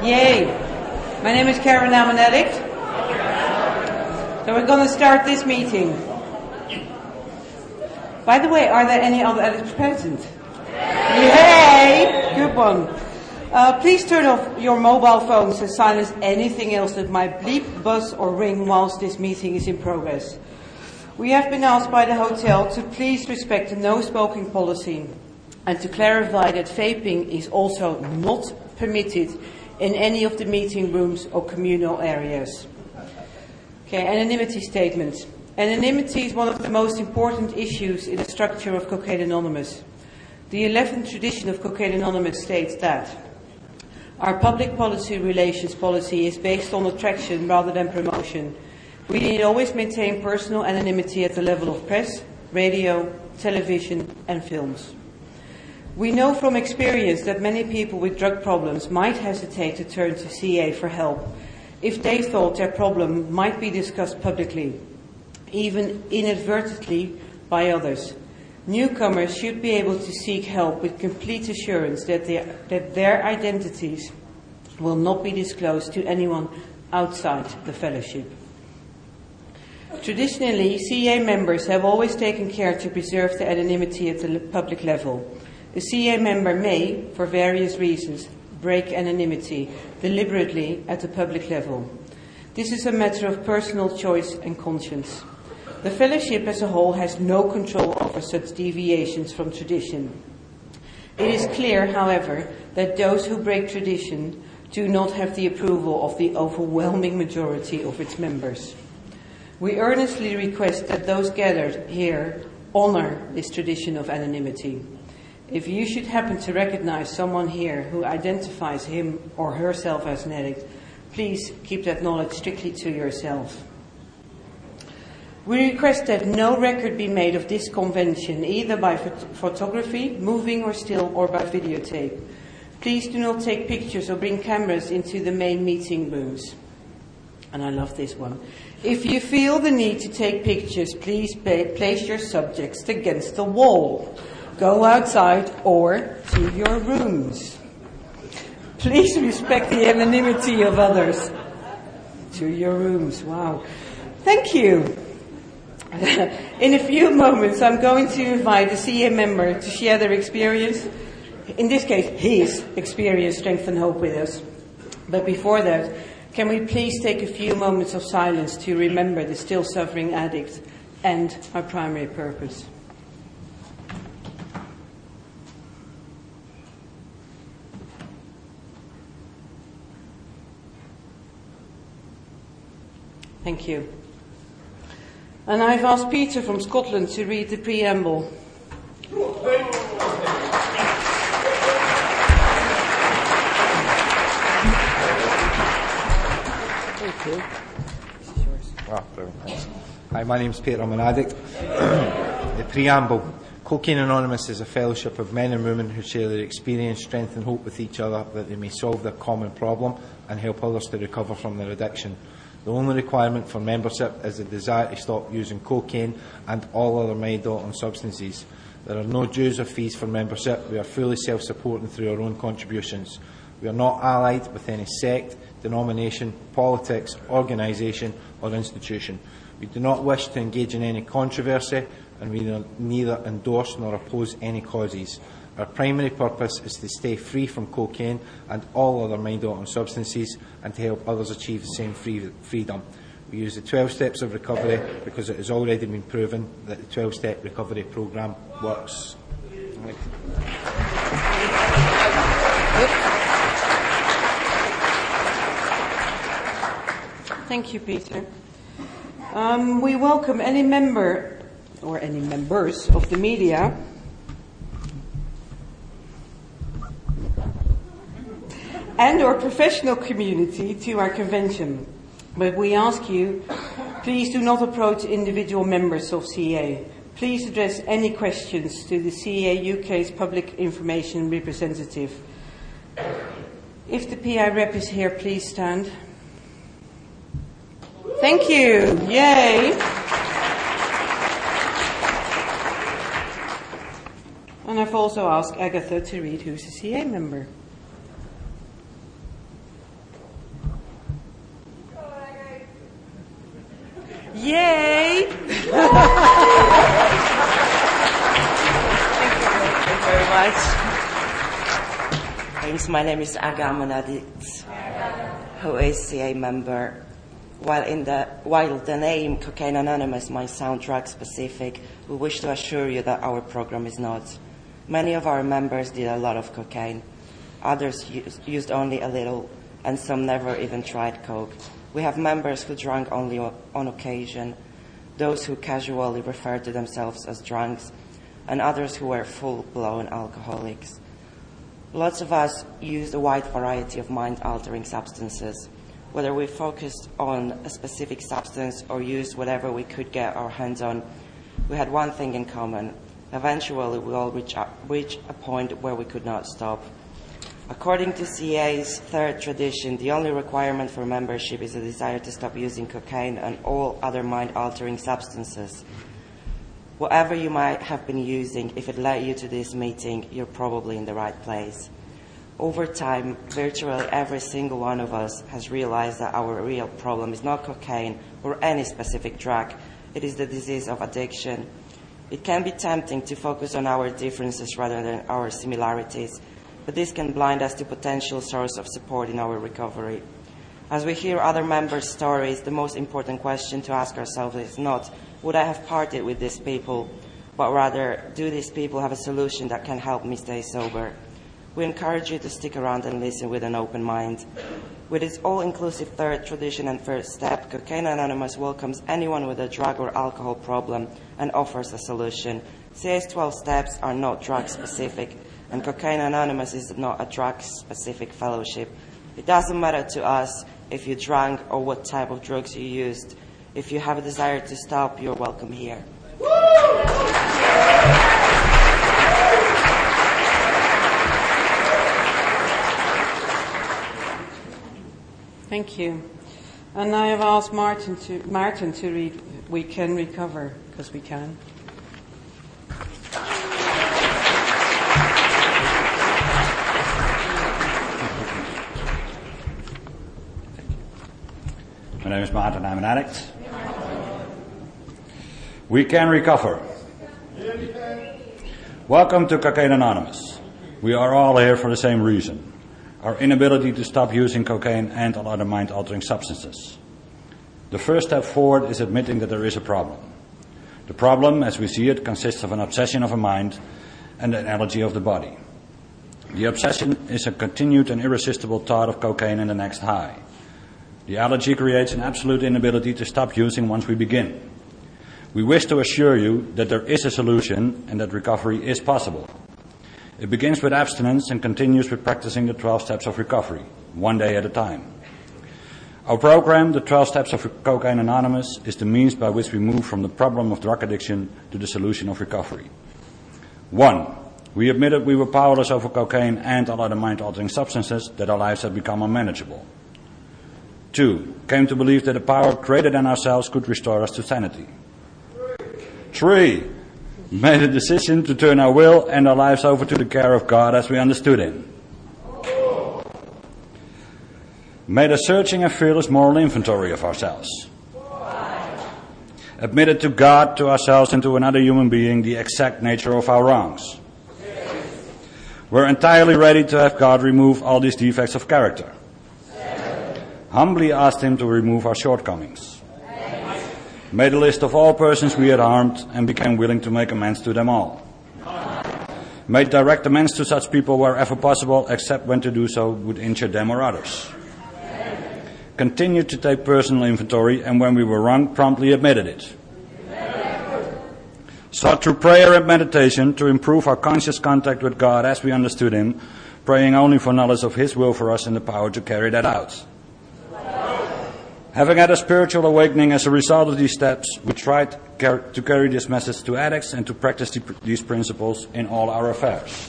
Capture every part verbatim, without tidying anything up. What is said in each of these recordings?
Yay! My name is Karen. I'm an addict. So we're going to start this meeting. By the way, are there any other addicts present? Yay! Good one. Uh, please turn off your mobile phones and silence anything else that might bleep, buzz or ring whilst this meeting is in progress. We have been asked by the hotel to please respect the no smoking policy and to clarify that vaping is also not permitted in any of the meeting rooms or communal areas. Okay, anonymity statement. Anonymity is one of the most important issues in the structure of Cocaine Anonymous. The eleventh tradition of Cocaine Anonymous states that our public policy relations policy is based on attraction rather than promotion. We need always maintain personal anonymity at the level of press, radio, television and films. We know from experience that many people with drug problems might hesitate to turn to C A for help if they thought their problem might be discussed publicly, even inadvertently by others. Newcomers should be able to seek help with complete assurance that, they, that their identities will not be disclosed to anyone outside the fellowship. Traditionally, C A members have always taken care to preserve their anonymity at the public level. A C A member may, for various reasons, break anonymity deliberately at the public level. This is a matter of personal choice and conscience. The fellowship as a whole has no control over such deviations from tradition. It is clear, however, that those who break tradition do not have the approval of the overwhelming majority of its members. We earnestly request that those gathered here honor this tradition of anonymity. If you should happen to recognize someone here who identifies him or herself as an addict, please keep that knowledge strictly to yourself. We request that no record be made of this convention, either by phot- photography, moving or still, or by videotape. Please do not take pictures or bring cameras into the main meeting rooms. And I love this one. If you feel the need to take pictures, please pa- place your subjects against the wall. Go outside or to your rooms. Please respect the anonymity of others. To your rooms. Wow. Thank you. In a few moments, I'm going to invite a C A member to share their experience. In this case, his experience, strength and hope with us. But before that, can we please take a few moments of silence to remember the still suffering addict and our primary purpose. Thank you. And I've asked Peter from Scotland to read the preamble. Thank you. This is yours. Ah, brilliant. Thanks. Hi, my name's Peter. I'm an addict. The preamble. Cocaine Anonymous is a fellowship of men and women who share their experience, strength and hope with each other that they may solve their common problem and help others to recover from their addiction. The only requirement for membership is the desire to stop using cocaine and all other mind-altering substances. There are no dues or fees for membership. We are fully self-supporting through our own contributions. We are not allied with any sect, denomination, politics, organisation or institution. We do not wish to engage in any controversy, and we neither endorse nor oppose any causes. Our primary purpose is to stay free from cocaine and all other mind-altering substances and to help others achieve the same free freedom. We use the twelve steps of recovery because it has already been proven that the twelve-step recovery programme works. Thank you, Peter. Um, we welcome any member or any members of the media and our professional community to our convention. But we ask you, please do not approach individual members of C A. Please address any questions to the C A U K's public information representative. If the P I rep is here, please stand. Thank you. Yay. And I've also asked Agatha to read who's a C A member. Yay! Thank you very much. Thanks. My name is Aga Monadit, who is C A member. While, in the, while the name Cocaine Anonymous might sound drug-specific, we wish to assure you that our program is not. Many of our members did a lot of cocaine. Others used, used only a little, and some never even tried coke. We have members who drank only on occasion, those who casually refer to themselves as drunks, and others who were full-blown alcoholics. Lots of us used a wide variety of mind-altering substances. Whether we focused on a specific substance or used whatever we could get our hands on, we had one thing in common. Eventually, we all reach a, reach a point where we could not stop. According to C A's third tradition, the only requirement for membership is a desire to stop using cocaine and all other mind-altering substances. Whatever you might have been using, if it led you to this meeting, you're probably in the right place. Over time, virtually every single one of us has realized that our real problem is not cocaine or any specific drug. It is the disease of addiction. It can be tempting to focus on our differences rather than our similarities, but this can blind us to potential source of support in our recovery. As we hear other members' stories, the most important question to ask ourselves is not, would I have parted with these people, but rather, do these people have a solution that can help me stay sober? We encourage you to stick around and listen with an open mind. With its all-inclusive third tradition and first step, Cocaine Anonymous welcomes anyone with a drug or alcohol problem and offers a solution. C A's twelve steps are not drug-specific, and Cocaine Anonymous is not a drug-specific fellowship. It doesn't matter to us if you drank or what type of drugs you used. If you have a desire to stop, you're welcome here. Thank you. And I have asked Martin to, Martin to read We Can Recover, because we can. My name is Martin, I'm an addict. We can recover. Welcome to Cocaine Anonymous. We are all here for the same reason. Our inability to stop using cocaine and all other mind-altering substances. The first step forward is admitting that there is a problem. The problem, as we see it, consists of an obsession of a mind and an allergy of the body. The obsession is a continued and irresistible thought of cocaine and the next high. The allergy creates an absolute inability to stop using once we begin. We wish to assure you that there is a solution and that recovery is possible. It begins with abstinence and continues with practicing the twelve steps of recovery, one day at a time. Our program, the twelve Steps of Cocaine Anonymous, is the means by which we move from the problem of drug addiction to the solution of recovery. One, we admitted we were powerless over cocaine and all other mind-altering substances, that our lives had become unmanageable. Two, came to believe that a power greater than ourselves could restore us to sanity. Three, made a decision to turn our will and our lives over to the care of God as we understood Him. Made a searching and fearless moral inventory of ourselves. Admitted to God, to ourselves, and to another human being the exact nature of our wrongs. We're entirely ready to have God remove all these defects of character. Humbly asked Him to remove our shortcomings. Made a list of all persons we had harmed and became willing to make amends to them all. Made direct amends to such people wherever possible, except when to do so would injure them or others. Continued to take personal inventory, and when we were wrong, promptly admitted it. Sought through prayer and meditation to improve our conscious contact with God as we understood Him, praying only for knowledge of His will for us and the power to carry that out. Having had a spiritual awakening as a result of these steps, we tried to carry this message to addicts and to practice these principles in all our affairs.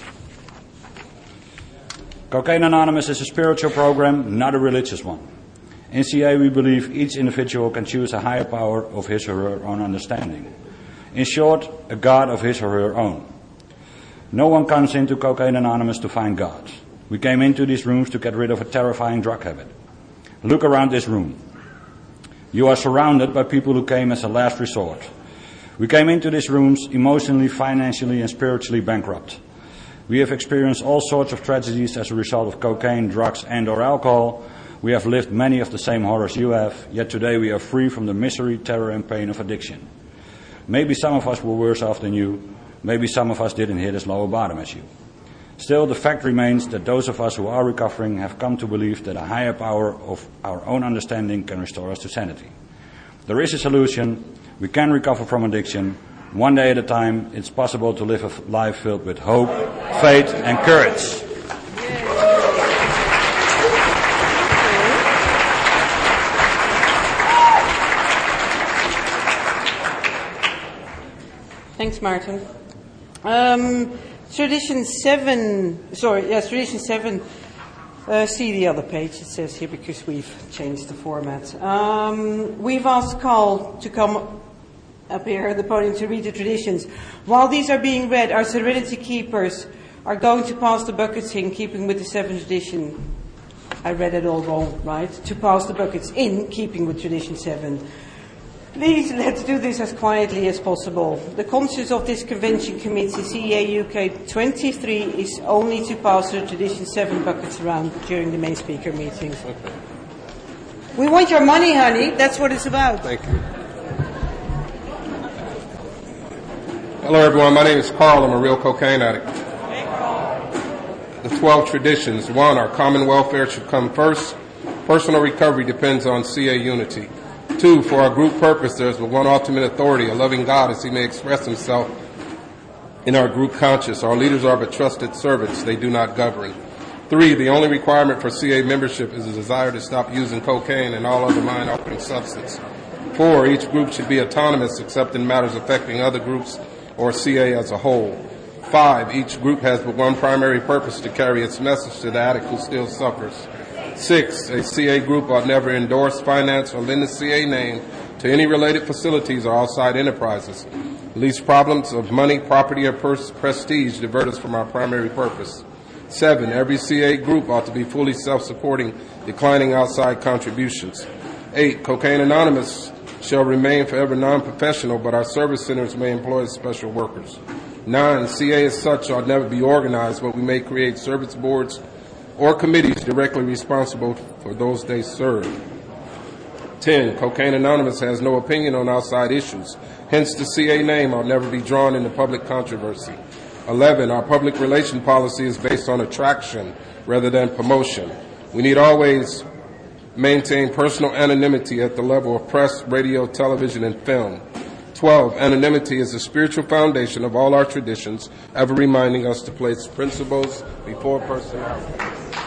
Cocaine Anonymous is a spiritual program, not a religious one. In C A, we believe each individual can choose a higher power of his or her own understanding. In short, a God of his or her own. No one comes into Cocaine Anonymous to find God. We came into these rooms to get rid of a terrifying drug habit. Look around this room. You are surrounded by people who came as a last resort. We came into these rooms emotionally, financially, and spiritually bankrupt. We have experienced all sorts of tragedies as a result of cocaine, drugs, and or alcohol. We have lived many of the same horrors you have, yet today we are free from the misery, terror, and pain of addiction. Maybe some of us were worse off than you. Maybe some of us didn't hit as low a bottom as you. Still, the fact remains that those of us who are recovering have come to believe that a higher power of our own understanding can restore us to sanity. There is a solution. We can recover from addiction. One day at a time, it's possible to live a life filled with hope, faith, and courage. Thanks, Martin. Um, tradition seven, sorry, yes, tradition seven. Uh, see the other page, it says here, because we've changed the format. Um, we've asked Carl to come up here at the podium to read the traditions. While these are being read, our serenity keepers are going to pass the buckets in keeping with the seventh tradition. I read it all wrong, right? To pass the buckets in keeping with tradition seven. Please, let's do this as quietly as possible. The conscience of this convention committee, C E A U K twenty-three, is only to pass the tradition seven buckets around during the main speaker meetings. Okay. We want your money, honey. That's what it's about. Thank you. Hello, everyone. My name is Carl. I'm a real cocaine addict. Hey, Carl. The twelve traditions. One, our common welfare should come first. Personal recovery depends on C A unity. Two, for our group purpose, there is but one ultimate authority, a loving God, as he may express himself in our group conscience. Our leaders are but trusted servants. They do not govern. Three, the only requirement for C A membership is a desire to stop using cocaine and all other mind-altering substance. Four, each group should be autonomous except in matters affecting other groups or C A as a whole. Five, each group has but one primary purpose, to carry its message to the addict who still suffers. Six, a C A group ought never endorse, finance, or lend the C A name to any related facilities or outside enterprises. Least problems of money, property, or pers- prestige divert us from our primary purpose. Seven, every C A group ought to be fully self-supporting, declining outside contributions. Eight, Cocaine Anonymous shall remain forever non-professional, but our service centers may employ special workers. Nine, C A as such ought never be organized, but we may create service boards or committees directly responsible for those they serve. Ten, Cocaine Anonymous has no opinion on outside issues. Hence, the C A name ought never be drawn into public controversy. Eleven, our public relation policy is based on attraction rather than promotion. We need always maintain personal anonymity at the level of press, radio, television, and film. Twelve, anonymity is the spiritual foundation of all our traditions, ever reminding us to place principles before personality.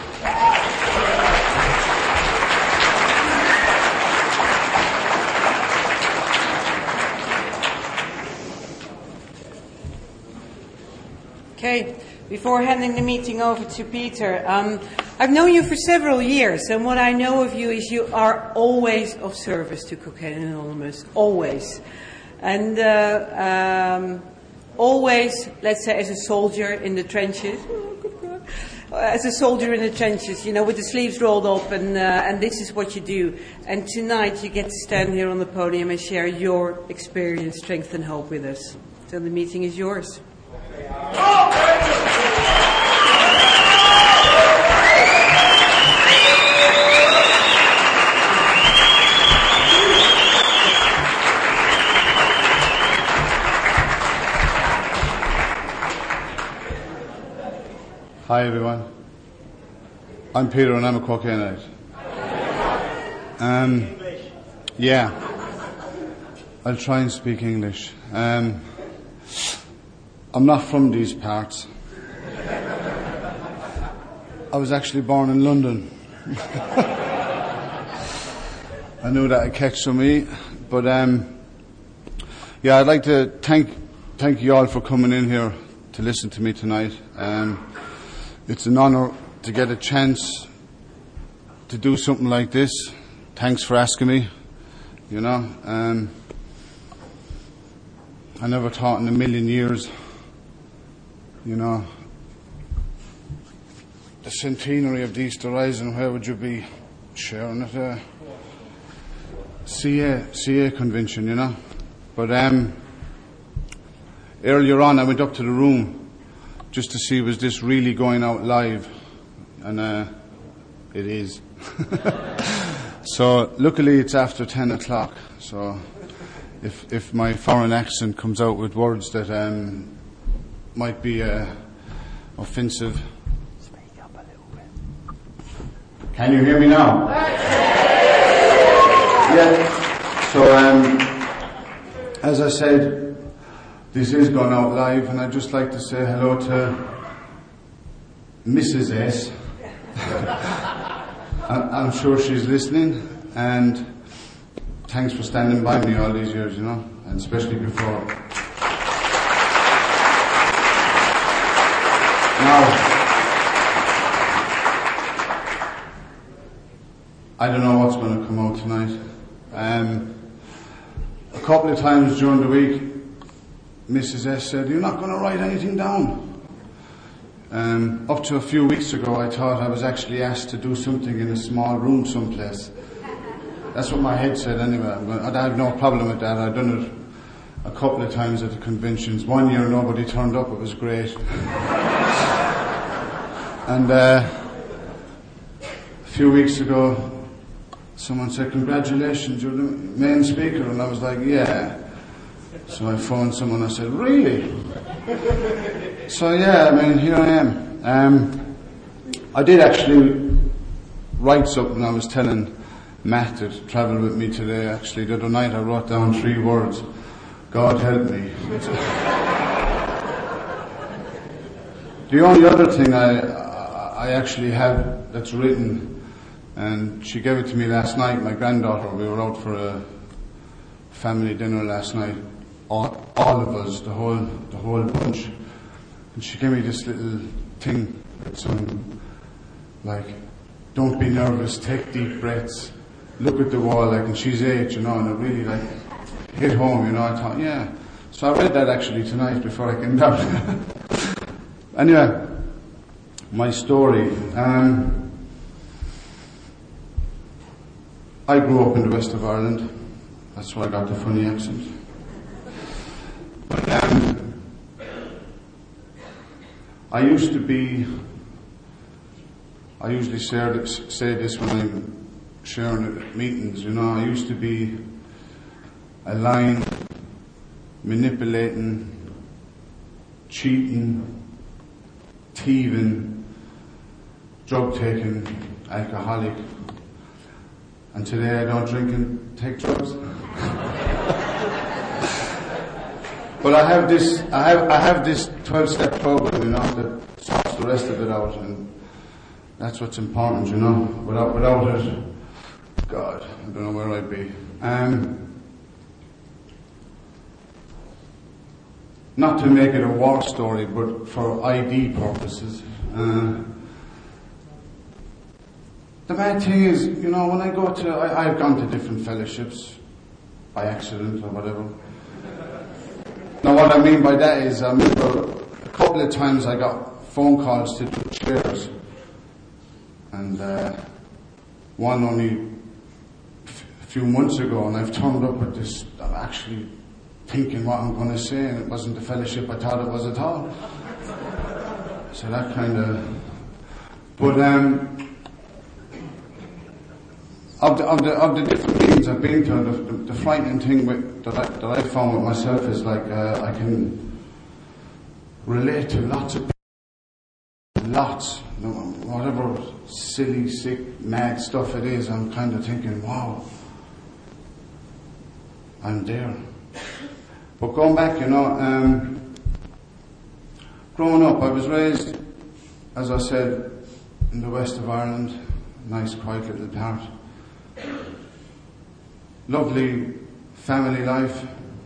Okay, before handing the meeting over to Peter, um, I've known you for several years, and what I know of you is you are always of service to Cocaine Anonymous, always. And uh, um, always, let's say, as a soldier in the trenches, as a soldier in the trenches, you know, with the sleeves rolled up, and uh, and this is what you do. And tonight you get to stand here on the podium and share your experience, strength, and hope with us. So the meeting is yours. Hi everyone, I'm Peter and I'm a cocaine addict. Um, yeah, I'll try and speak English. Um, I'm not from these parts. I was actually born in London. I knew that would catch some heat, but um, yeah, I'd like to thank thank you all for coming in here to listen to me tonight. Um, It's an honour to get a chance to do something like this. Thanks for asking me, you know. Um, I never thought in a million years, you know, the centenary of the Easter Rising, where would you be sharing it? Uh, C A C A convention, you know. But um, earlier on, I went up to the room just to see was this really going out live, and uh, it is. So luckily, it's after ten o'clock. So if if my foreign accent comes out with words that um, might be uh, offensive. Speak up a little bit. Can you hear me now? Yeah. So, um, as I said, this is gone out live, and I'd just like to say hello to Missus S. I'm sure she's listening, and thanks for standing by me all these years, you know, and especially before. Now, I don't know what's going to come out tonight. Um, a couple of times during the week, Missus S said, "You're not going to write anything down." Um, up to a few weeks ago, I thought I was actually asked to do something in a small room someplace. That's what my head said anyway. I have no problem with that. I've done it a couple of times at the conventions. One year nobody turned up, it was great. And uh, a few weeks ago, someone said, "Congratulations, you're the main speaker." And I was like, "Yeah." So I phoned someone, I said, "Really?" So yeah, I mean, here I am. Um, I did actually write something. I was telling Matt to travel with me today. Actually, the other night I wrote down three words: "God help me." The only other thing I I actually have that's written, and she gave it to me last night. My granddaughter. We were out for a family dinner last night. All, all of us, the whole the whole bunch. And she gave me this little thing, some, like, "Don't be nervous, take deep breaths, look at the wall," like, and she's eight, you know, and it really, like, hit home, you know. I thought, yeah. So I read that actually tonight before I came down. Anyway, my story. Um, I grew up in the west of Ireland. That's why I got the funny accent. But, um, I used to be, I usually say this, say this when I'm sharing at meetings, you know, I used to be a lying, manipulating, cheating, thieving, drug-taking alcoholic, and today I don't drink and take drugs. But I have this, I have, I have this twelve-step program, you know, that sorts the rest of it out, and that's what's important, you know. Without, without it, God, I don't know where I'd be. Um, not to make it a war story, but for I D purposes. Uh, the bad thing is, you know, when I go to, I, I've gone to different fellowships by accident or whatever. Now, what I mean by that is, I remember a couple of times I got phone calls to do chairs, and uh, one only f- a few months ago, and I've turned up with this, I'm actually thinking what I'm going to say, and it wasn't the fellowship I thought it was at all. So that kind of, but um, Of the, of the of the different meetings I've been to, the, the, the frightening thing with, that, I, that I found with myself is like uh, I can relate to lots of people, lots, you know, whatever silly, sick, mad stuff it is. I'm kind of thinking, wow, I'm there. But going back, you know, um, growing up, I was raised, as I said, in the west of Ireland, nice, quiet little part. Lovely family life.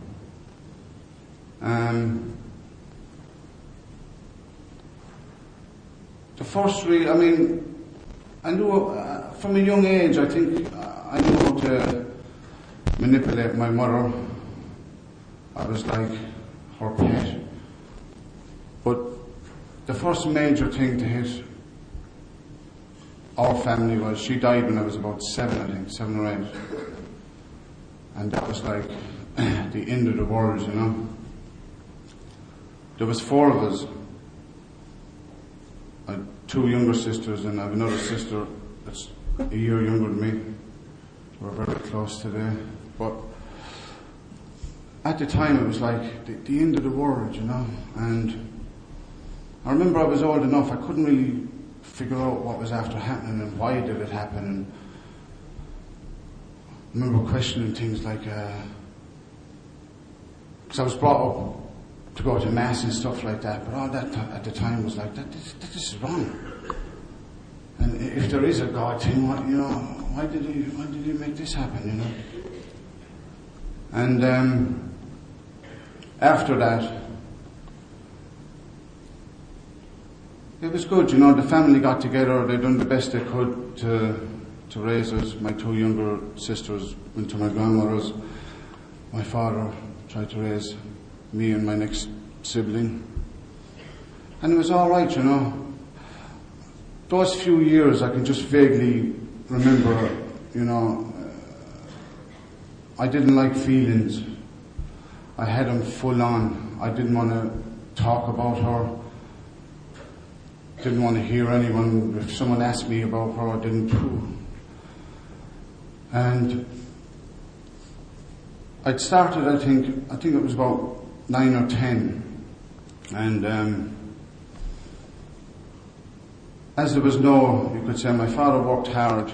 Um, the first real, I mean, I knew, uh, from a young age, I think uh, I knew how to manipulate my mother. I was like her pet. But the first major thing to hit our family was, she died when I was about seven, I think, seven or eight. And that was like the end of the world, you know. There was four of us. I had two younger sisters and I have another sister that's a year younger than me. We're very close today. But at the time it was like the, the end of the world, you know. And I remember I was old enough, I couldn't really figure out what was after happening and why did it happen. And I remember questioning things like, because uh, I was brought up to go to mass and stuff like that, but all that t- at the time was like, that this, this is wrong. And if there is a God thing, what, you know, why did he, why did he make this happen, you know? And um, after that, it was good, you know, the family got together, they done the best they could to to raise us. My two younger sisters went to my grandmother's. My father tried to raise me and my next sibling. And it was alright, you know. Those few years I can just vaguely remember, you know, uh, I didn't like feelings. I had them full on. I didn't want to talk about her. Didn't want to hear anyone. If someone asked me about her, I didn't. And I'd started, I think, I think it was about nine or ten. And um, as there was no, you could say, my father worked hard.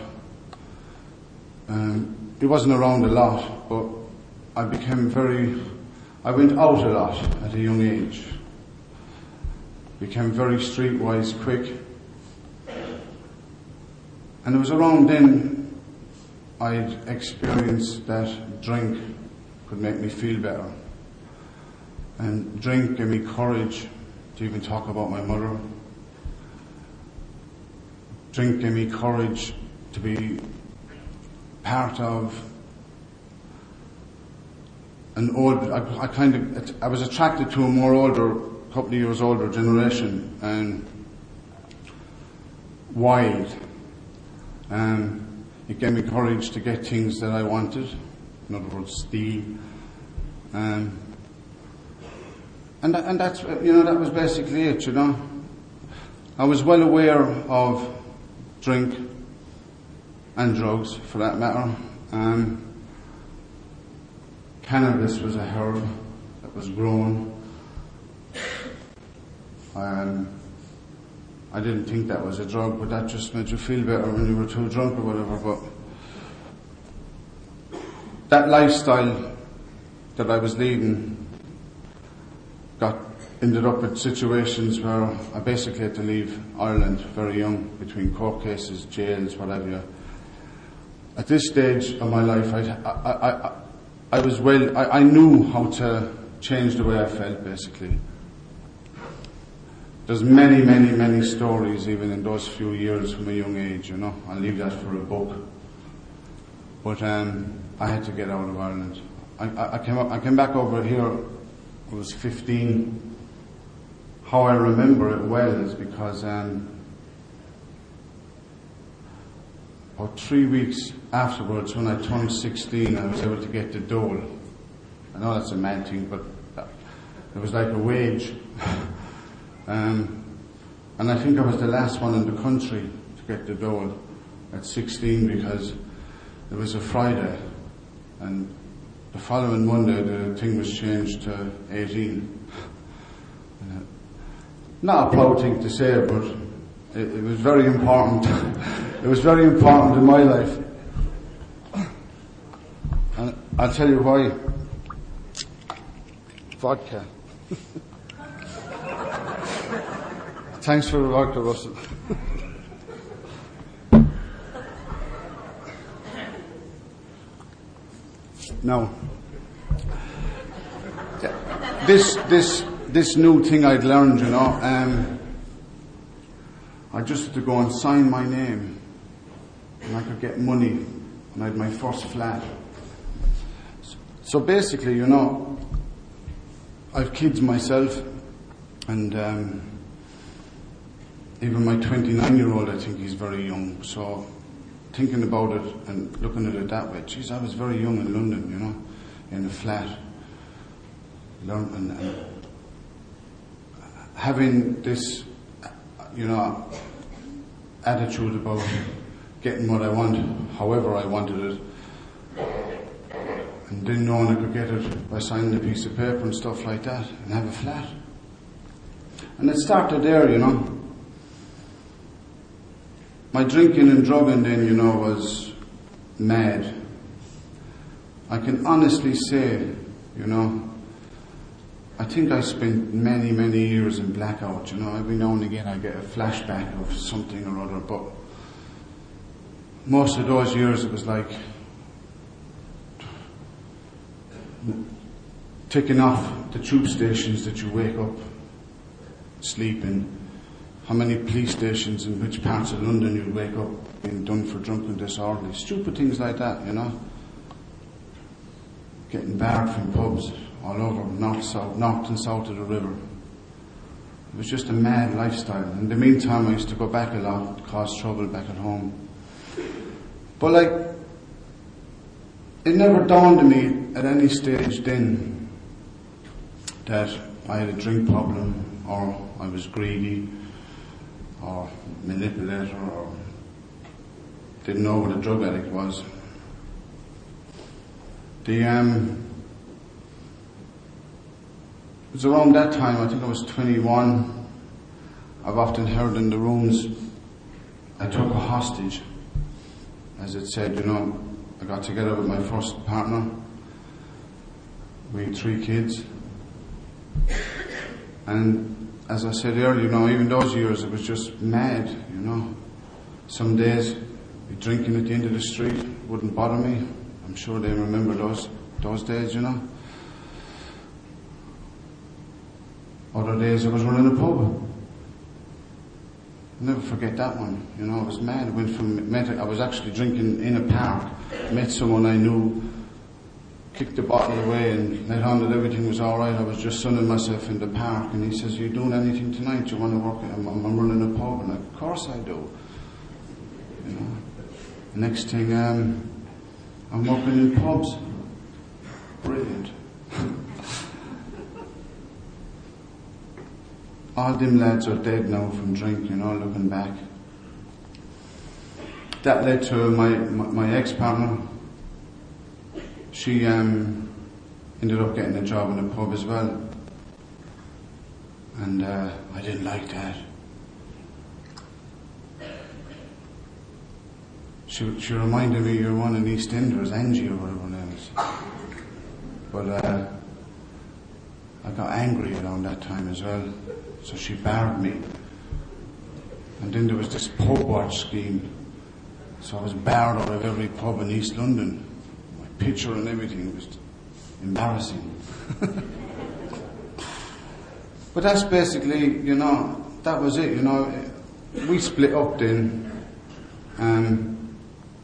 Um, he wasn't around a lot, but I became very, I went out a lot at a young age. Became very streetwise quick. And it was around then I'd experienced that drink could make me feel better. And drink gave me courage to even talk about my mother. Drink gave me courage to be part of an old, I, I kind of, I was attracted to a more older, couple of years older generation, and wild. Um, it gave me courage to get things that I wanted, in other words, steal. Um, and that, and that's, you know, that was basically it, you know. I was well aware of drink and drugs, for that matter. Um, cannabis was a herb that was grown. Um, I didn't think that was a drug, but that just made you feel better when you were too drunk or whatever. But that lifestyle that I was leading got ended up in situations where I basically had to leave Ireland very young, between court cases, jails, whatever. At this stage of my life, I, I, I, I was well. I, I knew how to change the way I felt, basically. There's many, many, many stories even in those few years from a young age, you know. I'll leave that for a book. But um, I had to get out of Ireland. I, I, I came up, I came back over here. I was fifteen. How I remember it well is because um, about three weeks afterwards, when I turned sixteen, I was able to get the dole. I know that's a mad thing, but it was like a wage. Um, and I think I was the last one in the country to get the dole at sixteen, because it was a Friday, and the following Monday the thing was changed to eighteen. Uh, not a proud thing to say, but it, it was very important. It was very important in my life. And I'll tell you why. Vodka. Thanks for the vodka, Russell. Now, this this this new thing I'd learned, you know, um, I just had to go and sign my name, and I could get money, and I had my first flat. So basically, you know, I've kids myself, and um, even my twenty-nine-year-old, I think he's very young. So thinking about it and looking at it that way, geez, I was very young in London, you know, in a flat, learn, and, and having this, you know, attitude about getting what I want, however I wanted it, and didn't know I could get it by signing a piece of paper and stuff like that, and have a flat. And it started there, you know. My drinking and drugging then, you know, was mad. I can honestly say, you know, I think I spent many, many years in blackout, you know. Every now and again I get a flashback of something or other, but most of those years it was like ticking off the tube stations that you wake up, sleeping, how many police stations in which parts of London you'd wake up being done for drunken disorderly, stupid things like that, you know. Getting barred from pubs all over north, south, north and south of the river. It was just a mad lifestyle. In the meantime, I used to go back a lot, cause trouble back at home. But like, it never dawned on me at any stage then that I had a drink problem, or I was greedy, or manipulator, or didn't know what a drug addict was. The, um, it was around that time, I think I was twenty-one, I've often heard in the rooms, I took a hostage. As it said, you know, I got together with my first partner. We had three kids. And as I said earlier, you know, even those years it was just mad, you know. Some days, be drinking at the end of the street wouldn't bother me. I'm sure they remember those those days, you know. Other days I was running a pub. I'll never forget that one. You know, I was mad. I went from met. I was actually drinking in a park. Met someone I knew, kicked the bottle away, and let on that everything was all right. I was just sunning myself in the park, and he says, "Are you doing anything tonight? Do you want to work? I'm, I'm running a pub." And of course I do. You know. Next thing, um, I'm working in pubs. Brilliant. All them lads are dead now from drink, you know, looking back. That led to my, my, my ex-partner. She um, ended up getting a job in a pub as well. And uh, I didn't like that. She, she reminded me, you're one in EastEnders, Angie or whatever her name is. But uh, I got angry around that time as well. So she barred me. And then there was this pub watch scheme. So I was barred out of every pub in East London. My picture and everything was embarrassing. But that's basically, you know, that was it, you know. We split up then. Um,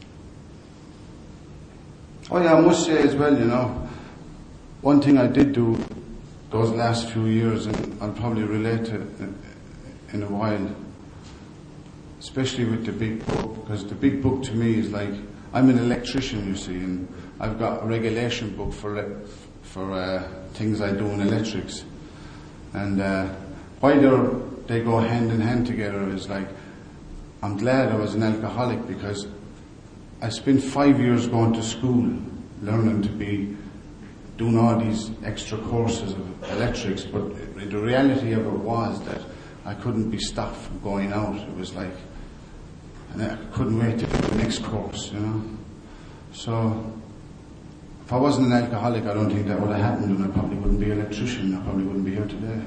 oh yeah, I must say as well, you know, one thing I did do those last few years, and I'll probably relate to it in a while, especially with the big book, because the big book to me is like, I'm an electrician, you see, and I've got a regulation book for for uh, things I do in electrics. And uh, why they go hand in hand together is like, I'm glad I was an alcoholic, because I spent five years going to school, learning to be doing all these extra courses of electrics, but the reality of it was that I couldn't be stopped from going out. It was like, and I couldn't wait to do the next course, you know. So, if I wasn't an alcoholic, I don't think that would have happened, and I probably wouldn't be an electrician. I probably wouldn't be here today.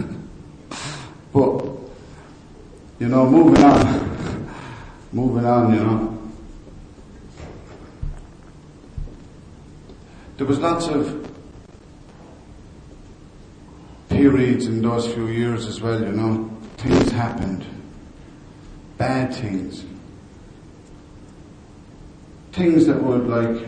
But, you know, moving on, moving on, you know. There was lots of periods in those few years as well, you know. Things happened. Bad things. Things that would, like,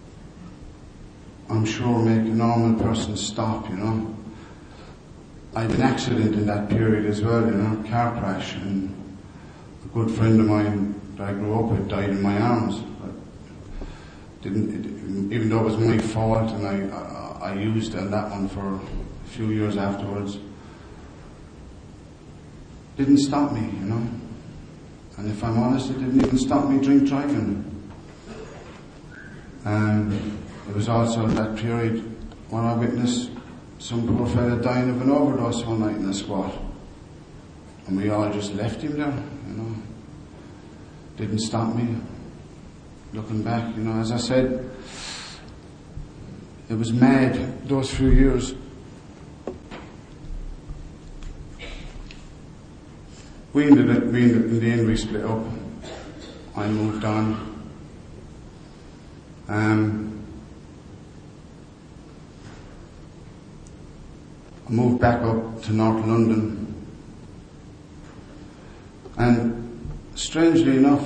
I'm sure make a normal person stop, you know. I had an accident in that period as well, you know, car crash, and a good friend of mine that I grew up with died in my arms. I didn't, it, even though it was my fault, and I, I, I used that one for a few years afterwards, didn't stop me, you know. And if I'm honest, it didn't even stop me drink driving. And it was also that period when I witnessed some poor fella dying of an overdose one night in a squat. And we all just left him there, you know. Didn't stop me. Looking back, you know, as I said, it was mad those few years. We ended up, we ended, in the end we split up. I moved on. Um, I moved back up to North London. And strangely enough,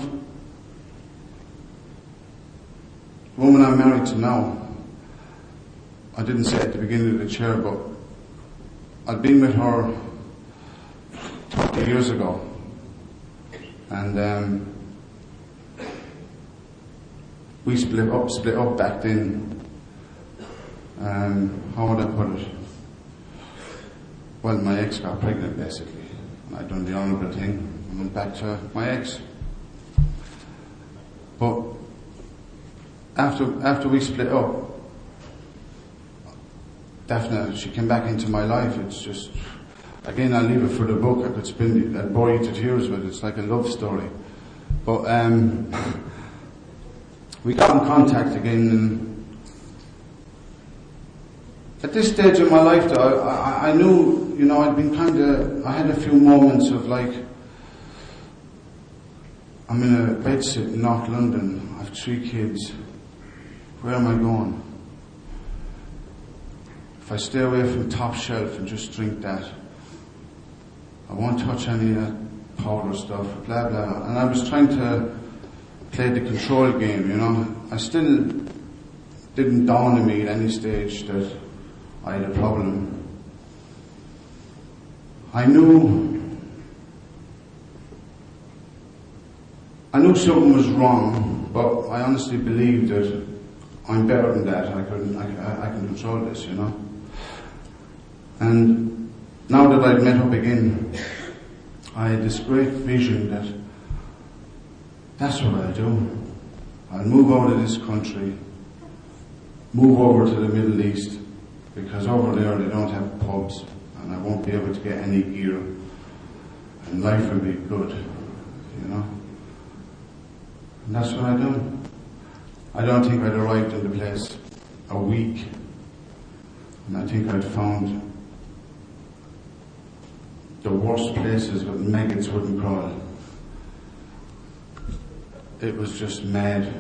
the woman I'm married to now, I didn't say at the beginning of the chair, but I'd been with her thirty years ago. And um, we split up, split up back then. Um, how would I put it? Well, my ex got pregnant basically, and I'd done the honourable thing. I went back to my ex. But after after we split up, definitely she came back into my life. It's just, again, I'll leave it for the book. I could spin it, I'd bore you to tears with it. It's like a love story. But um, we got in contact again, and at this stage of my life, though, I, I knew, you know, I'd been kind of, I had a few moments of like, I'm in a bedsit in North London, I have three kids, where am I going? If I stay away from Top Shelf and just drink that, I won't touch any of that powder stuff, blah blah. And I was trying to play the control game, you know. I still didn't dawn on me at any stage that I had a problem. I knew I knew something was wrong, but I honestly believed that I'm better than that. I can I, I can control this, you know. And now that I'd met up again, I had this great vision that that's what I'll do. I'll move out of this country, move over to the Middle East, because over there they don't have pubs, and I won't be able to get any gear, and life will be good, you know. And that's what I done. I don't think I'd arrived in the place a week, and I think I'd found the worst places where maggots wouldn't crawl. It was just mad.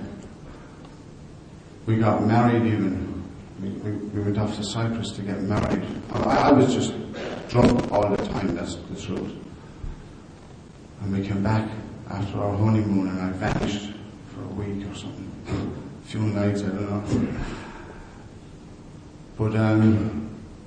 We got married even. We, we, we went off to Cyprus to get married. I, I was just drunk all the time, that's the truth. And we came back after our honeymoon, and I vanished for a week or something. A few nights, I don't know. But um,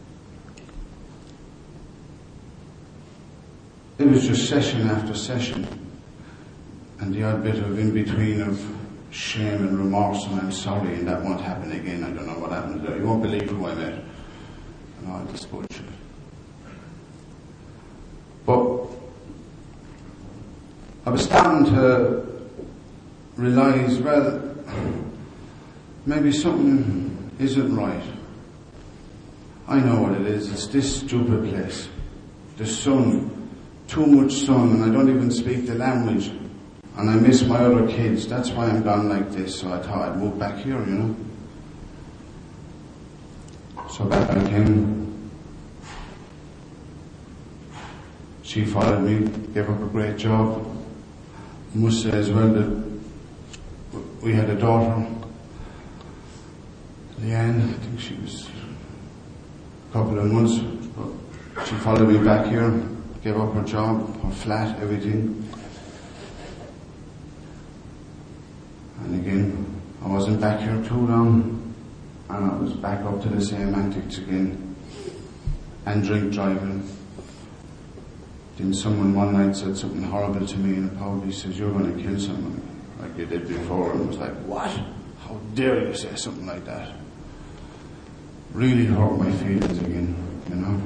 it was just session after session, and the odd bit of in-between of shame and remorse, and I'm sorry, and that won't happen again. I don't know what happened there. You won't believe who I met, and all this bullshit. But I was starting to realize, well, maybe something isn't right. I know what it is. It's this stupid place. The sun. Too much sun, and I don't even speak the language. And I miss my other kids. That's why I'm gone like this. So I thought I'd move back here, you know. So back I came. She followed me, gave up a great job. I must say as well that we had a daughter, Leanne. I think she was a couple of months. But she followed me back here, gave up her job, her flat, everything. And again, I wasn't back here too long, and I was back up to the same antics again, and drink driving. Then someone one night said something horrible to me in a pub. He says, "You're going to kill someone like you did before." And I was like, "What? How dare you say something like that?" Really hurt my feelings again, you know.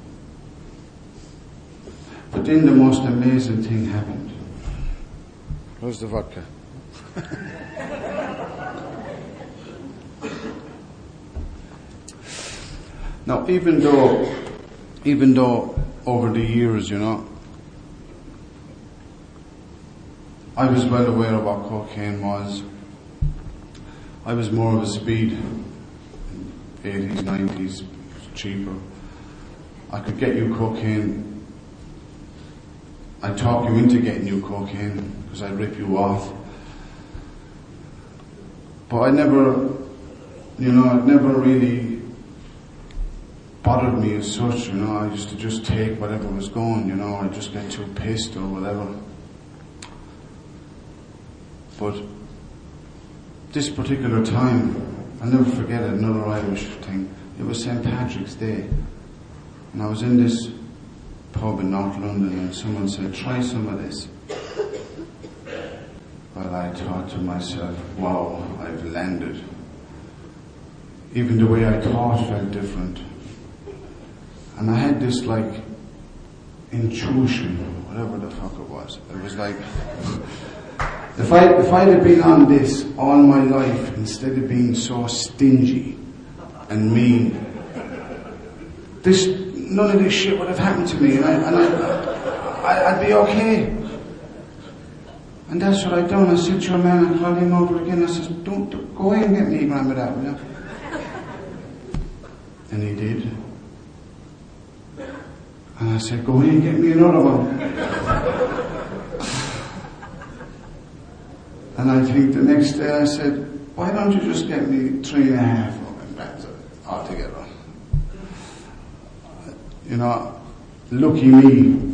But then the most amazing thing happened. Where's the vodka? Now, even though, even though over the years, you know, I was well aware of what cocaine was. I was more of a speed. eighties, nineties, cheaper. I could get you cocaine. I'd talk you into getting you cocaine because I'd rip you off. But I never, you know, it never really bothered me as such, you know. I used to just take whatever was going, you know. I'd just get too pissed or whatever. But this particular time, I'll never forget it, another Irish thing. It was Saint Patrick's Day. And I was in this pub in North London and someone said, "Try some of this." Well, I thought to myself, wow, I've landed. Even the way I thought felt different. And I had this like intuition, whatever the fuck it was. It was like, if I if I'd have been on this all my life instead of being so stingy and mean, this none of this shit would have happened to me, and, I, and I, I, I'd be okay. And that's what I done. I said to your man, I called him over again. I said, "Don't, don't go away and get me a gram of that, will you?" And he did. And I said, "Go in and get me another one." And I think the next day I said, "Why don't you just get me three and a half of them altogether?" You know, lucky me,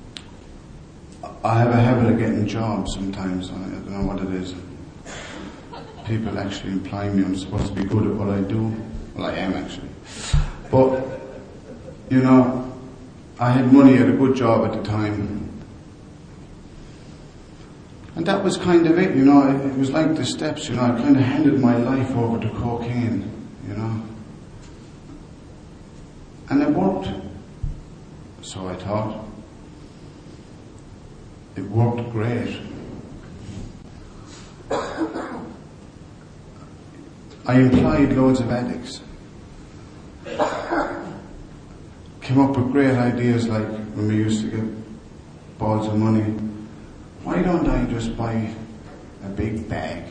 I have a habit of getting jobs sometimes. I don't know what it is. People actually imply me I'm supposed to be good at what I do. Well, I am actually. But, you know, I had money at a good job at the time. And that was kind of it, you know. It was like the steps, you know. I kind of handed my life over to cocaine, you know. And it worked. So I thought. It worked great. I employed loads of addicts. Came up with great ideas like when we used to get balls of money. Why don't I just buy a big bag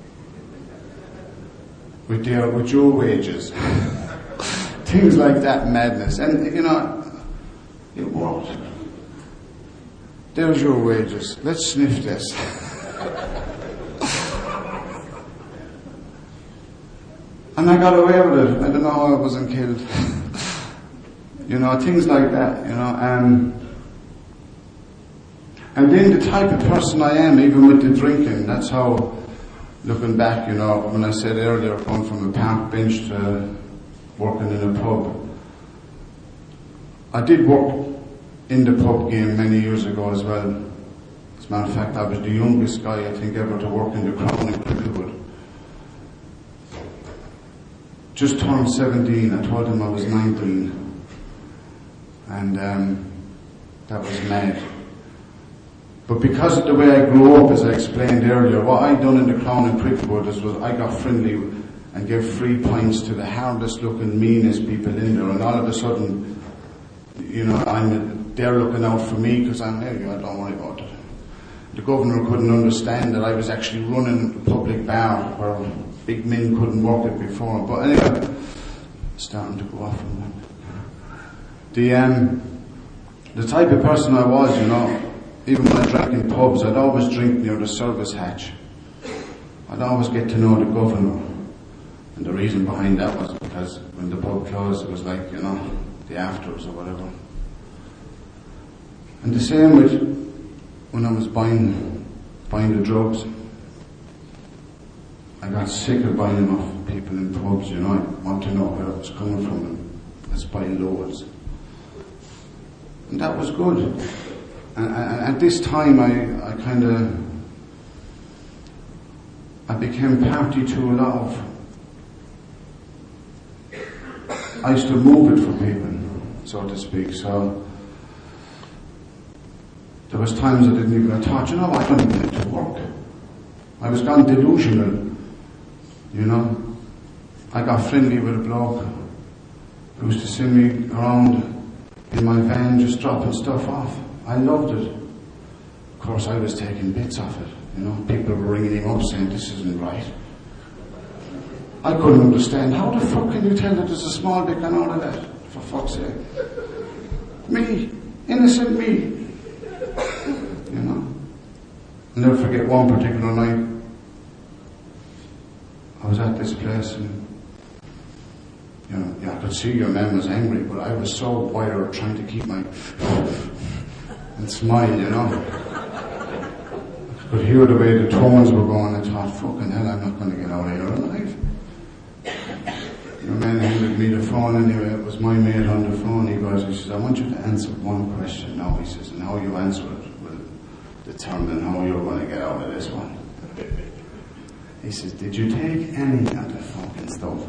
with their, with your wages? Things like that madness. And, you know, it worked. There's your wages. Let's sniff this. And I got away with it. I don't know how I wasn't killed. You know, things like that, you know. Um, and then the type of person I am, even with the drinking, that's how, looking back, you know, when I said earlier, going from a park bench to working in a pub. I did work in the pub game many years ago as well. As a matter of fact, I was the youngest guy, I think, ever to work in the Crown in Cricklewood. Just turned seventeen, I told him I was nineteen. And um, that was mad. But because of the way I grew up, as I explained earlier, what I done in the Crown in Cricklewood was, was I got friendly and gave free pints to the hardest looking, meanest people in there, and all of a sudden, you know, I'm, they're looking out for me because I'm there, I don't worry about it. The governor couldn't understand that I was actually running a public bar where big men couldn't work it before. But anyway, starting to go off on that. The, um, the type of person I was, you know, even when I drank in pubs, I'd always drink near the service hatch. I'd always get to know the governor. And the reason behind that was because when the pub closed, it was like, you know, the afters or whatever. And the same with when I was buying, buying the drugs. I got sick of buying them off people in pubs, you know. I want to know where it was coming from, and let's buy loads. And that was good. And, and at this time, I, I kind of, I became party to a lot of, I used to move it for people, so to speak. So there was times I didn't even, I thought, you know, I don't even get to work. I was gone delusional, you know. I got friendly with a bloke who used to send me around in my van just dropping stuff off. I loved it. Of course, I was taking bits off it, you know. People were ringing him up saying, this isn't right. I couldn't understand. How the fuck can you tell that there's a small dick and all of that? For fuck's sake. Me. Innocent me. You know. I'll never forget one particular night. I was at this place and, you know, yeah, I could see your man was angry, but I was so wired trying to keep my and smile, you know. I could hear the way the tones were going. I thought, fucking hell, I'm not going to get out of here alive. Your man handed me the phone anyway. It was my mate on the phone. He goes, he says, I want you to answer one question now. He says, and how you answer it will determine how you're going to get out of this one. He says, did you take any of the fucking stuff?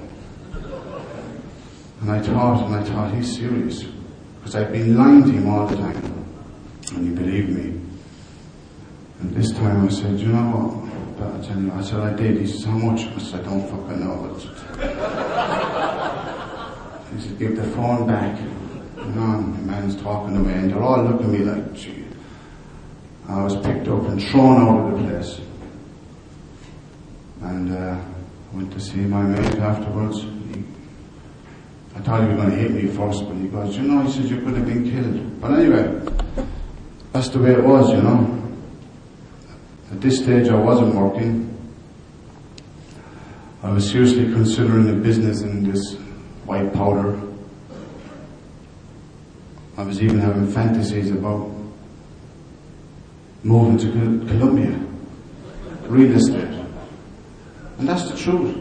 And I thought, and I thought, he's serious. Because I'd been lying to him all the time. And he believed me. And this time I said, you know what? I, tell you, I said, I did. He says, how much? I said, I don't fucking know. He said, give the phone back. You know, and the man's talking away. And they're all looking at me like, gee. I was picked up and thrown out of the place. And uh, went to see my mate afterwards. He, I thought he was going to hit me first, but he goes, you know, he says, you could have been killed. But anyway, that's the way it was, you know. At this stage I wasn't working. I was seriously considering a business in this white powder. I was even having fantasies about moving to Col- Colombia, real estate. And that's the truth.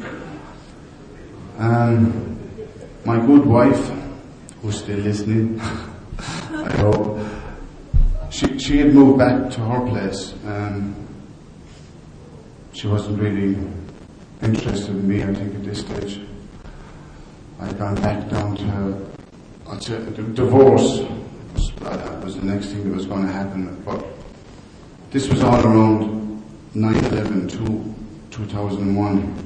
Um, my good wife, who's still listening, I hope, she, she had moved back to her place. Um, she wasn't really interested in me, I think, at this stage. I'd gone back down to, I'd say, the divorce was, uh, was the next thing that was going to happen. But this was all around nine eleven, two thousand one.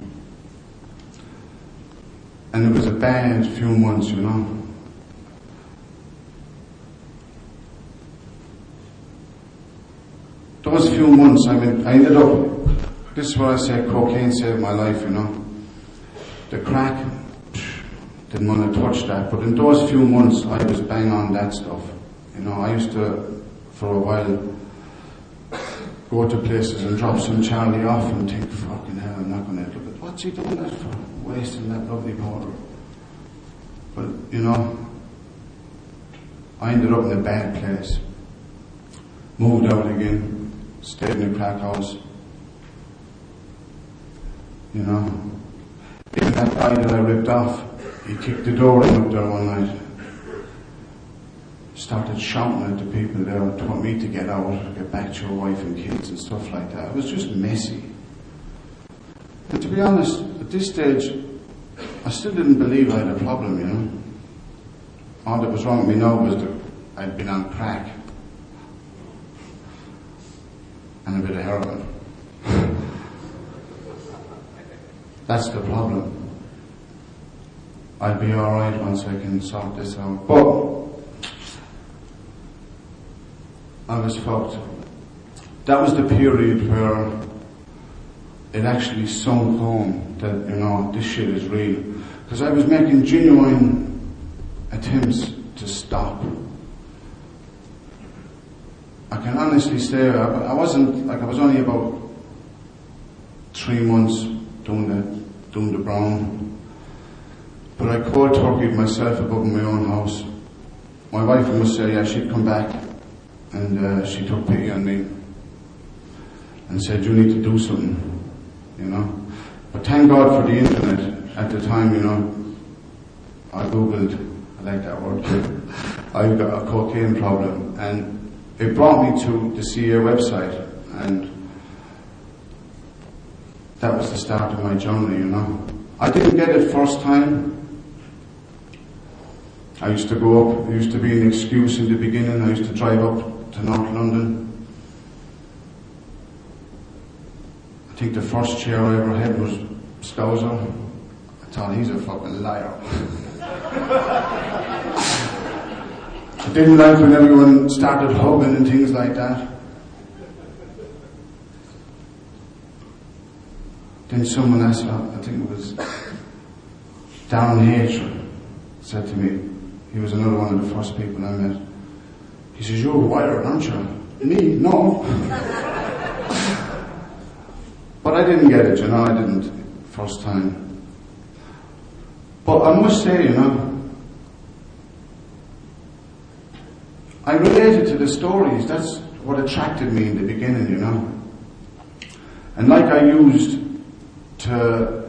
And it was a bad few months, you know. Those few months, I mean, I ended up, this is what I say, cocaine saved my life, you know. The crack, psh, didn't want to touch that, but in those few months, I was bang on that stuff. You know, I used to, for a while, go to places and drop some Charlie off and think, fucking hell, I'm not going to look at, what's he doing that for? Wasting that lovely powder. But, you know, I ended up in a bad place. Moved out again. Stayed in a crack house. You know. Even that guy that I ripped off, he kicked the door in up there one night. Started shouting at the people there and told me to get out, get back to your wife and kids and stuff like that. It was just messy. And to be honest, at this stage, I still didn't believe I had a problem, you know. All that was wrong with me now was that I'd been on crack. And a bit of heroin. That's the problem. I'll be alright once I can sort this out. But I was fucked. That was the period where it actually sunk home that, you know, this shit is real. Because I was making genuine attempts to stop. I can honestly say I, I wasn't, like I was only about three months doing the, doing the brown. But I cold turkeyed myself above my own house. My wife must say, yeah, she'd come back. And uh, she took pity on me and said, you need to do something, you know. But thank God for the internet. At the time, you know, I googled, I like that word, I've got a cocaine problem, and it brought me to the C A website, and that was the start of my journey, you know. I didn't get it first time. I used to go up, it used to be an excuse in the beginning. I used to drive up to North London. I think the first chair I ever had was Scouser. I thought, he's a fucking liar. I didn't like when everyone started hugging and things like that. Then someone else, I think it was Darren H, said to me, he was another one of the first people I met. He says, "You're wired, aren't you?" Me? No. But I didn't get it, you know, I didn't first time. But I must say, you know, I related to the stories. That's what attracted me in the beginning, you know. And like I used to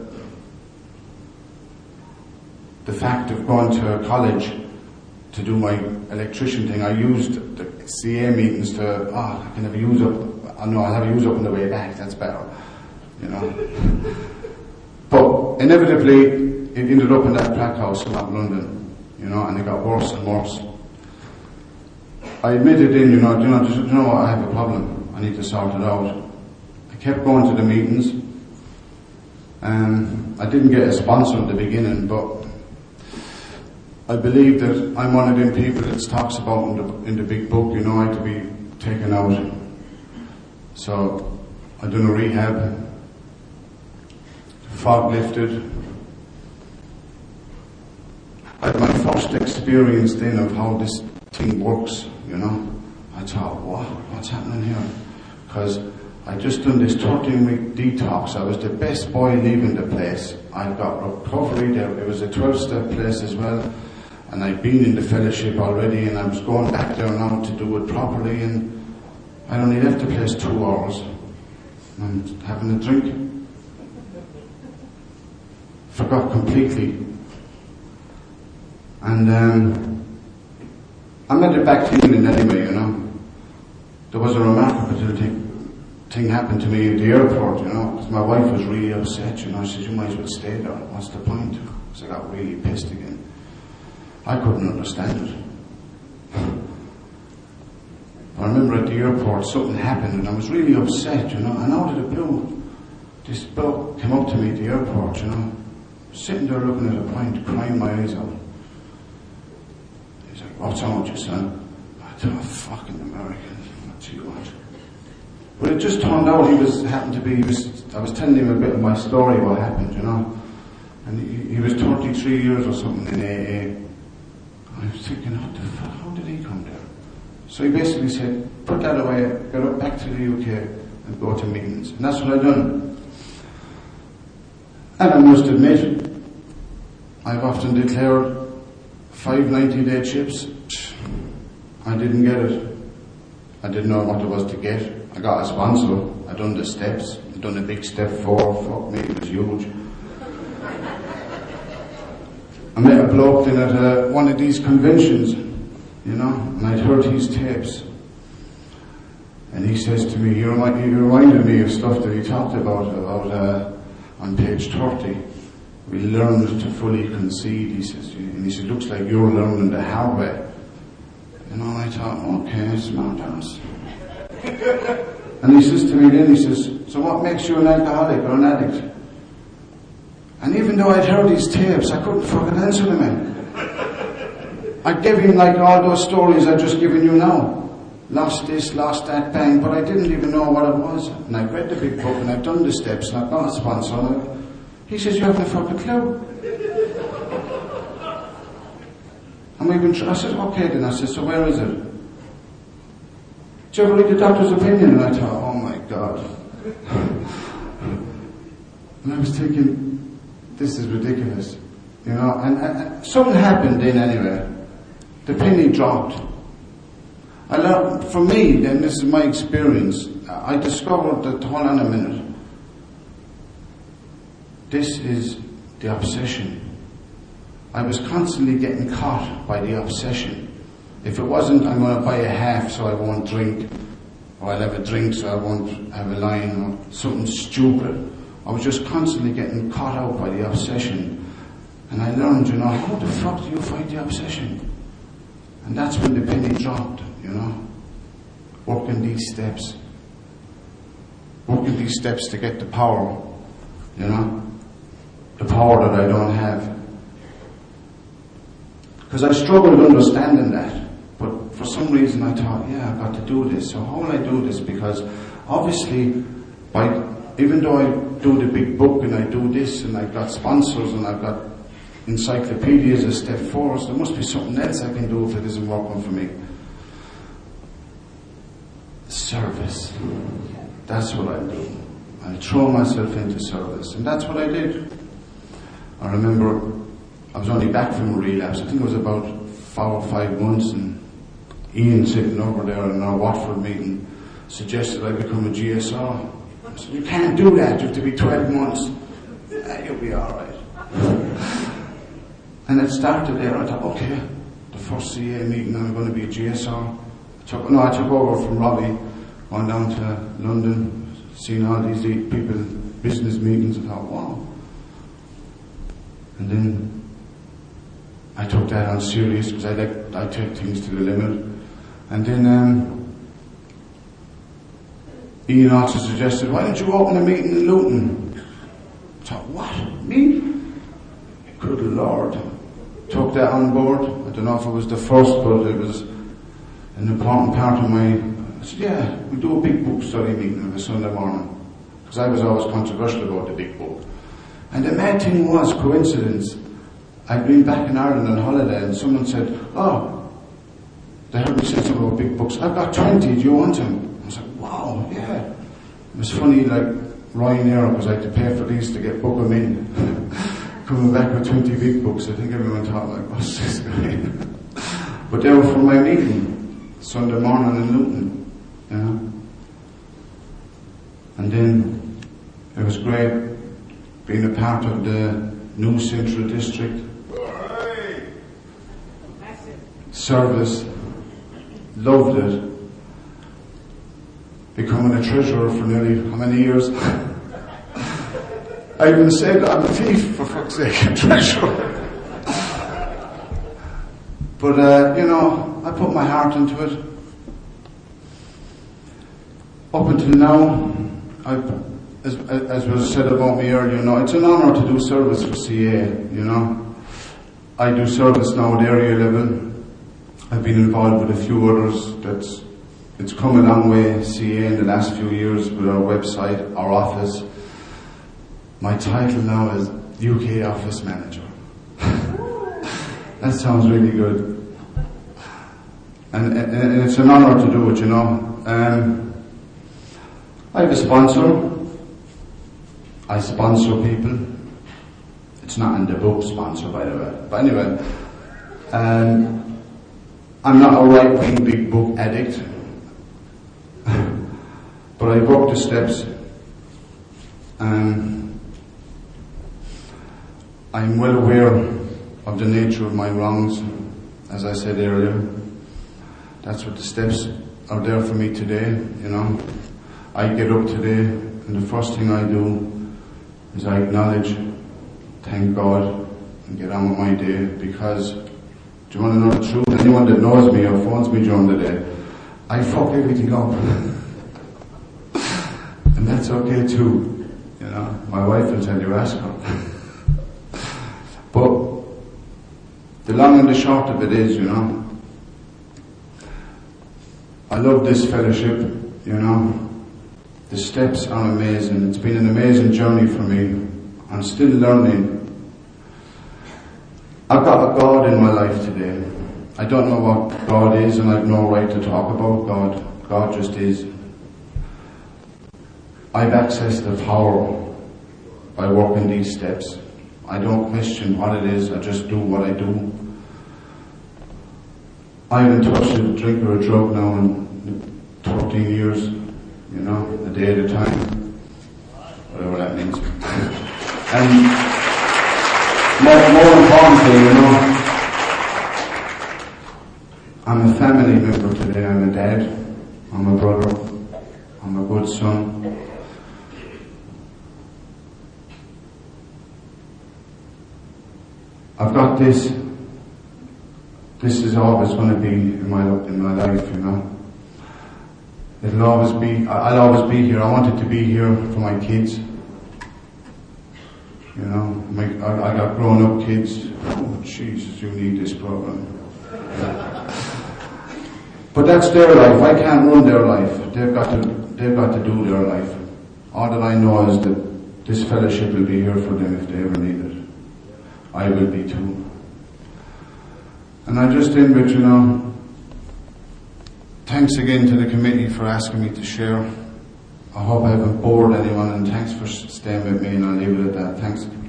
the fact of going to college to do my electrician thing, I used the C A meetings to, oh, I can have a use up, oh, no, I'll have a use up on the way back, that's better, you know. But inevitably, it ended up in that Black House in London, you know, and it got worse and worse. I admitted in, you know, you know, just, you know what, I have a problem, I need to sort it out. I kept going to the meetings. Um, I didn't get a sponsor in the beginning, but I believe that I'm one of them people that talks about in the, in the big book, you know, I had to be taken out. So I done a rehab, fog lifted. I had my first experience then of how this thing works, you know. I thought, what, what's happening here? Because I just done this thirteen week detox. I was the best boy leaving the place. I got recovery there. It was a twelve step place as well. And I'd been in the fellowship already, and I was going back there now to do it properly, and I only left the place two hours. And having a drink. Forgot completely. And um, I made it back to England anyway, you know. There was a remarkable thing. thing happened to me at the airport, you know, because my wife was really upset, you know. She said, "You might as well stay there. What's the point?" So I got really pissed again. I couldn't understand it. I remember at the airport something happened and I was really upset, you know, and out of the blue, this bloke came up to me at the airport, you know, sitting there looking at a pint, crying my eyes out. He's like, "What's wrong with you, son?" I thought, "Oh, fucking Americans, what do you want?" But it just turned out he was, happened to be, he was, I was telling him a bit of my story, what happened, you know. And he, he was thirty-three years or something in A A. I was thinking, what the fuck, how did he come there? So he basically said, "Put that away, get up back to the U K and go to meetings." And that's what I've done. And I must admit, I've often declared five ninety-day chips. I didn't get it. I didn't know what there was to get. I got a sponsor. I done the steps. I done a big step four. Fuck me, it was huge. I met a bloke then at uh, one of these conventions, you know, and I'd heard his tapes. And he says to me, he, remind, he reminded me of stuff that he talked about, about uh, on page thirty. We learned to fully concede, he says. And he says, "Looks like you're learning the hard way." You know, and I thought, okay, smart ass. And he says to me then, he says, "So what makes you an alcoholic or an addict?" And even though I'd heard these tapes, I couldn't fucking answer them, man. I gave him like all those stories I've just given you now. Lost this, lost that, bang, but I didn't even know what it was. And I read the big book and I've done the steps and I've got a sponsor. And I, he says, "You haven't a fucking clue." And we've been, tr- I said, "Okay then." I said, "So where is it?" "Did you ever read the doctor's opinion?" And I thought, oh my God. And I was thinking, this is ridiculous, you know, and, and something happened then anyway. The penny dropped. I learned, for me, then this is my experience, I discovered that, hold on a minute, this is the obsession. I was constantly getting caught by the obsession. If it wasn't, I'm going to buy a half so I won't drink, or I'll have a drink so I won't have a line, or something stupid. I was just constantly getting caught out by the obsession. And I learned, you know, how the fuck do you fight the obsession? And that's when the penny dropped, you know. Working these steps. Working these steps to get the power, you know. The power that I don't have. Because I struggled understanding that. But for some reason I thought, yeah, I've got to do this. So how will I do this? Because obviously, by even though I do the big book and I do this and I've got sponsors and I've got encyclopedias as step fours, there must be something else I can do if it isn't working for me. Service. That's what I do. I throw myself into service. And that's what I did. I remember I was only back from a relapse. I think it was about four or five months, and Ian sitting over there in our Watford meeting suggested I become a G S R. I said, you can't do that, you have to be twelve months. Yeah, you'll be alright. And it started there. I thought, okay, the first C A meeting, I'm going to be a G S R. I took, no, I took over from Robbie, gone down to London, seen all these people, business meetings, and thought, wow. And then I took that on serious because I like I take things to the limit. And then um, Ian also suggested, why don't you open a meeting in Luton? I thought, what? Me? Good Lord. Took that on board. I don't know if it was the first, but it was an important part of my... I said, yeah, we do a big book study meeting on a Sunday morning. Because I was always controversial about the big book. And the mad thing was, coincidence, I'd been back in Ireland on holiday and someone said, oh, they heard me say something about big books. I've got twenty, do you want them? I was like, wow, yeah. It was funny, like Ryanair, because I had to pay for these to get book them in. Coming back with twenty big books, I think everyone thought, like, what's this guy? But they were for my meeting, Sunday morning in Luton, you know. And then it was great being a part of the new Central District. Service, loved it. Becoming a treasurer for nearly how many years? I even said I'm a thief, for fuck's sake, a treasurer. But uh, you know, I put my heart into it. Up until now, I've, as, as was said about me earlier, you know, it's an honour to do service for C A, you know. I do service now at area level. I've been involved with a few others. That's, it's come a long way, C A, in the last few years with our website, our office. My title now is U K Office Manager. That sounds really good. And, and, and it's an honour to do it, you know. Um, I have a sponsor. I sponsor people. It's not in the book, sponsor, by the way. But anyway, um, I'm not a right-wing big book addict. But I walk the steps. Um, I'm well aware of the nature of my wrongs, as I said earlier. That's what the steps are there for me today, you know. I get up today, and the first thing I do is I acknowledge, thank God, and get on with my day, because, do you want to know the truth? Anyone that knows me or phones me during the day, I fuck everything up. And that's okay too, you know. My wife will tell you, ask her. But the long and the short of it is, you know, I love this fellowship, you know. The steps are amazing. It's been an amazing journey for me. I'm still learning. I've got a God in my life today. I don't know what God is, and I've no right to talk about God. God just is. I've accessed the power by working these steps. I don't question what it is, I just do what I do. I haven't touched a drink or a drug now in thirteen years, you know, a day at a time, whatever that means. And more, more importantly, you know, I'm a family member today. I'm a dad. I'm a brother. I'm a good son. I've got this. This is always going to be in my in my life, you know. It'll always be. I'll always be here. I wanted to be here for my kids. You know, my, I, I got grown-up kids. Oh, Jesus, you need this program. But that's their life. I can't run their life. They've got to. They've got to do their life. All that I know is that this fellowship will be here for them if they ever need it. I will be too. And I just end with, you know, thanks again to the committee for asking me to share. I hope I haven't bored anyone, and thanks for staying with me, and I'll leave it at that. Thanks.